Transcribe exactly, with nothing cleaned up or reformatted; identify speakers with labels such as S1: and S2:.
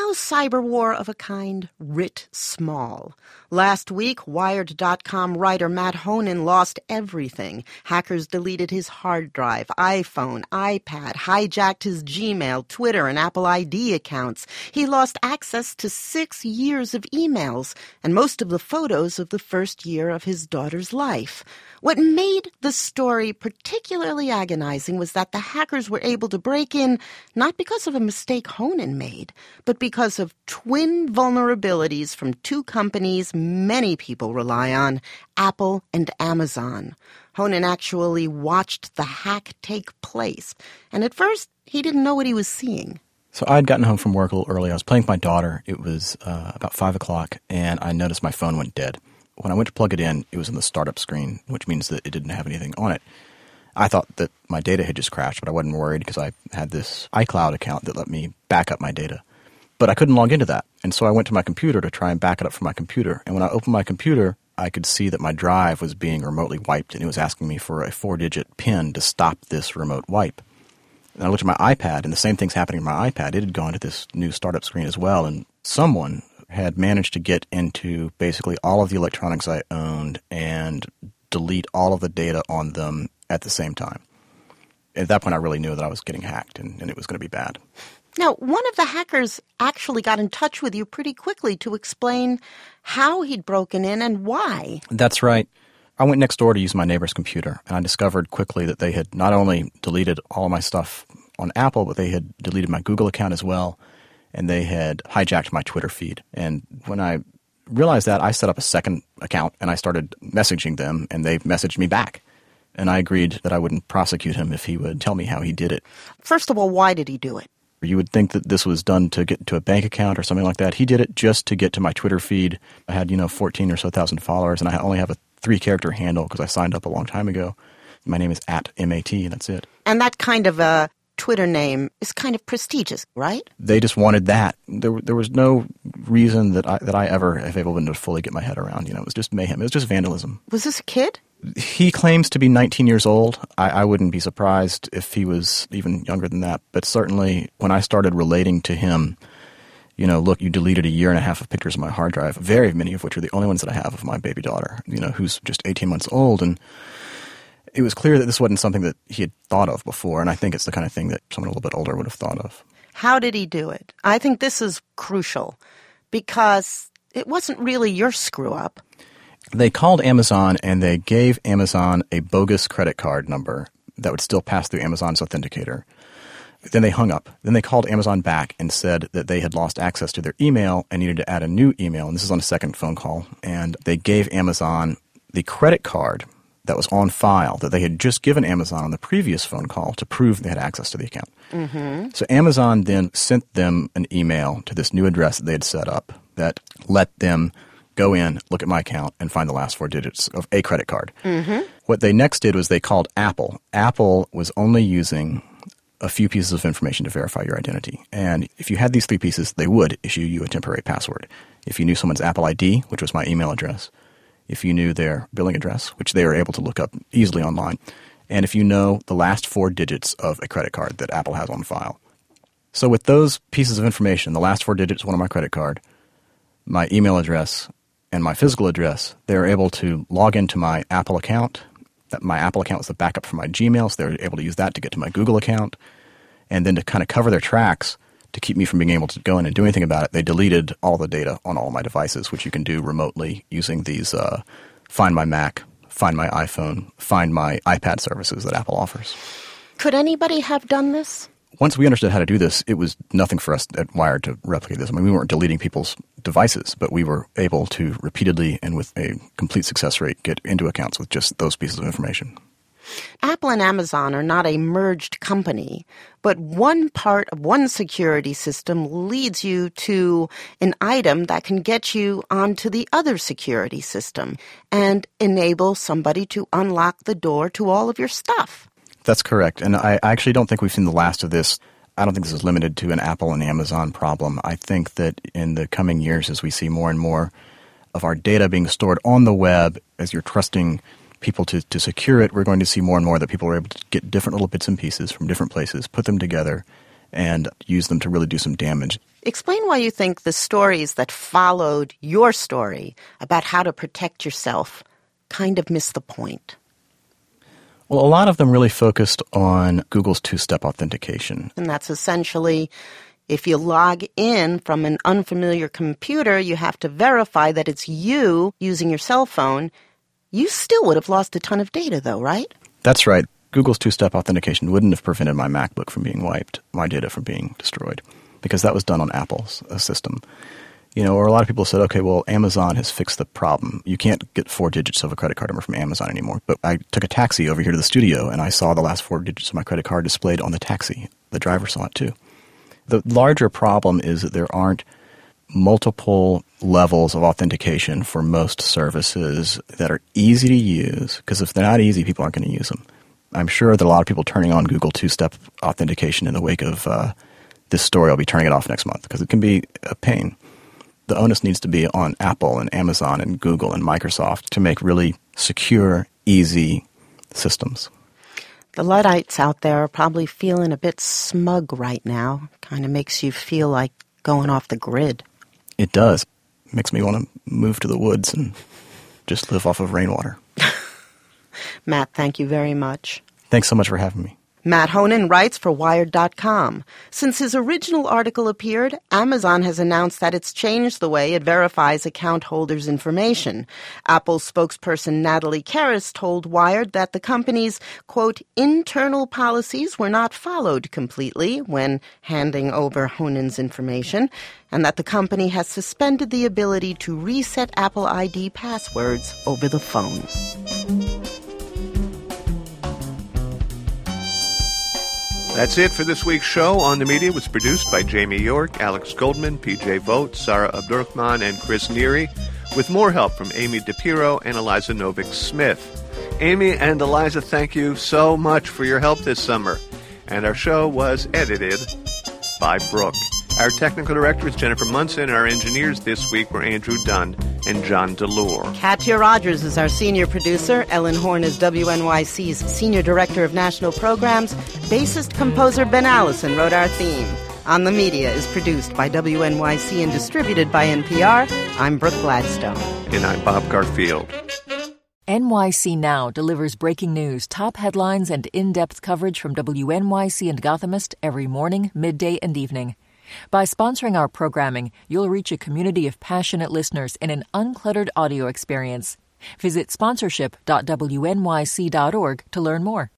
S1: no cyber war of a kind writ small. Last week, Wired dot com writer Matt Honan lost everything. Hackers deleted his hard drive, iPhone, iPad, hijacked his Gmail, Twitter, and Apple I D accounts. He lost access to six years of emails and most of the photos of the first year of his daughter's life. What made the story particularly agonizing was that the hackers were able to break in not because of a mistake Honan made, but because of twin vulnerabilities from two companies many people rely on, Apple and Amazon. Honan actually watched the hack take place, and at first he didn't know what he was seeing.
S2: So I'd gotten home from work a little early. I was playing with my daughter. It was uh, about five o'clock, and I noticed my phone went dead. When I went to plug it in, it was in the startup screen, which means that it didn't have anything on it. I thought that my data had just crashed, but I wasn't worried because I had this iCloud account that let me back up my data. But I couldn't log into that, and so I went to my computer to try and back it up from my computer. And when I opened my computer, I could see that my drive was being remotely wiped, and it was asking me for a four-digit PIN to stop this remote wipe. And I looked at my iPad, and the same thing's happening on my iPad. It had gone to this new startup screen as well, and someone had managed to get into basically all of the electronics I owned and delete all of the data on them at the same time. At that point, I really knew that I was getting hacked, and, and it was going to be bad.
S1: Now, one of the hackers actually got in touch with you pretty quickly to explain how he'd broken in and why.
S2: That's right. I went next door to use my neighbor's computer, and I discovered quickly that they had not only deleted all of my stuff on Apple, but they had deleted my Google account as well, and they had hijacked my Twitter feed. And when I realized that, I set up a second account, and I started messaging them, and they messaged me back. And I agreed that I wouldn't prosecute him if he would tell me how he did it.
S1: First of all, why did he do it?
S2: You would think that this was done to get to a bank account or something like that. He did it just to get to my Twitter feed. I had, you know, fourteen or so thousand followers, and I only have a three-character handle because I signed up a long time ago. My name is at M A T, and that's it.
S1: And that kind of a Twitter name is kind of prestigious, right?
S2: They just wanted that. There, there was no reason that I that I ever have able to fully get my head around. You know, it was just mayhem. It was just vandalism.
S1: Was this a kid?
S2: He claims to be nineteen years old. I, I wouldn't be surprised if he was even younger than that. But certainly when I started relating to him, you know, look, you deleted a year and a half of pictures of my hard drive, very many of which are the only ones that I have of my baby daughter, you know, who's just eighteen months old. And it was clear that this wasn't something that he had thought of before. And I think it's the kind of thing that someone a little bit older would have thought of.
S1: How did he do it? I think this is crucial because it wasn't really your screw up.
S2: They called Amazon and they gave Amazon a bogus credit card number that would still pass through Amazon's authenticator. Then they hung up. Then they called Amazon back and said that they had lost access to their email and needed to add a new email. And this is on a second phone call. And they gave Amazon the credit card that was on file that they had just given Amazon on the previous phone call to prove they had access to the account. Mm-hmm. So Amazon then sent them an email to this new address that they had set up that let them go in, look at my account, and find the last four digits of a credit card. Mm-hmm. What they next did was they called Apple. Apple was only using a few pieces of information to verify your identity. And if you had these three pieces, they would issue you a temporary password. If you knew someone's Apple I D, which was my email address, if you knew their billing address, which they were able to look up easily online, and if you know the last four digits of a credit card that Apple has on file. So with those pieces of information, the last four digits, one of my credit card, my email address, and my physical address, they were able to log into my Apple account. That my Apple account was the backup for my Gmail, so they were able to use that to get to my Google account. And then to kind of cover their tracks, to keep me from being able to go in and do anything about it, they deleted all the data on all my devices, which you can do remotely using these uh, Find My Mac, Find My iPhone, Find My iPad services that Apple offers.
S1: Could anybody have done this?
S2: Once we understood how to do this, it was nothing for us at Wired to replicate this. I mean, we weren't deleting people's devices, but we were able to repeatedly and with a complete success rate get into accounts with just those pieces of information.
S1: Apple and Amazon are not a merged company, but one part of one security system leads you to an item that can get you onto the other security system and enable somebody to unlock the door to all of your stuff.
S2: That's correct. And I actually don't think we've seen the last of this. I don't think this is limited to an Apple and Amazon problem. I think that in the coming years, as we see more and more of our data being stored on the web, as you're trusting people to, to secure it, we're going to see more and more that people are able to get different little bits and pieces from different places, put them together, and use them to really do some damage.
S1: Explain why you think the stories that followed your story about how to protect yourself kind of miss the point.
S2: Well, a lot of them really focused on Google's two-step authentication.
S1: And that's essentially, if you log in from an unfamiliar computer, you have to verify that it's you using your cell phone. You still would have lost a ton of data, though, right?
S2: That's right. Google's two-step authentication wouldn't have prevented my MacBook from being wiped, my data from being destroyed, because that was done on Apple's uh, system. You know, or a lot of people said, okay, well, Amazon has fixed the problem. You can't get four digits of a credit card number from Amazon anymore. But I took a taxi over here to the studio, and I saw the last four digits of my credit card displayed on the taxi. The driver saw it, too. The larger problem is that there aren't multiple levels of authentication for most services that are easy to use, because if they're not easy, people aren't going to use them. I'm sure that a lot of people turning on Google two-step authentication in the wake of uh, this story, I'll be turning it off next month, because it can be a pain. The onus needs to be on Apple and Amazon and Google and Microsoft to make really secure, easy systems.
S1: The Luddites out there are probably feeling a bit smug right now. Kind of makes you feel like going off the grid.
S2: It does. It makes me want to move to the woods and just live off of rainwater.
S1: Matt, thank you very much.
S2: Thanks so much for having me.
S1: Matt Honan writes for Wired dot com. Since his original article appeared, Amazon has announced that it's changed the way it verifies account holders' information. Apple spokesperson Natalie Karras told Wired that the company's, quote, internal policies were not followed completely when handing over Honan's information, and that the company has suspended the ability to reset Apple I D passwords over the phone.
S3: That's it for this week's show. On the Media was produced by Jamie York, Alex Goldman, P J Vogt, Sarah Abdurrahman, and Chris Neary, with more help from Amy DePiro and Eliza Novick-Smith. Amy and Eliza, thank you so much for your help this summer. And our show was edited by Brooke. Our technical director is Jennifer Munson, and our engineers this week were Andrew Dunn and John DeLore.
S1: Katya Rogers is our senior producer. Ellen Horn is W N Y C's senior director of national programs. Bassist-composer Ben Allison wrote our theme. On the Media is produced by W N Y C and distributed by N P R. I'm Brooke Gladstone.
S3: And I'm Bob Garfield.
S4: N Y C Now delivers breaking news, top headlines, and in-depth coverage from W N Y C and Gothamist every morning, midday, and evening. By sponsoring our programming, you'll reach a community of passionate listeners in an uncluttered audio experience. Visit sponsorship dot W N Y C dot org to learn more.